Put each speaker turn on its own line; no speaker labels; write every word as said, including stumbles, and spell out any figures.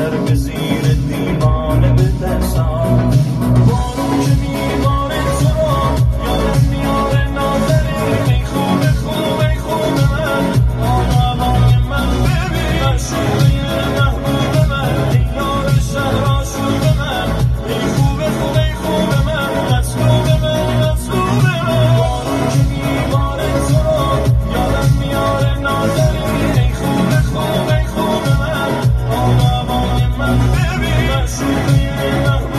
سر به زیر دیوانه بترسم. بارون که میباره تو رو یادم میاره نازنین. ای خوب خوب ای خوب من آن هوای من ببین مشوقه محبوب من ای یار شهر آشوب من ای خوب خوب ای خوب من مطلوب من مطلوب من. بارون که میباره تو رو یادم میاره نازنین. ای خوب خوب ای خوب من آن هوای من ببین مشوقه محبوب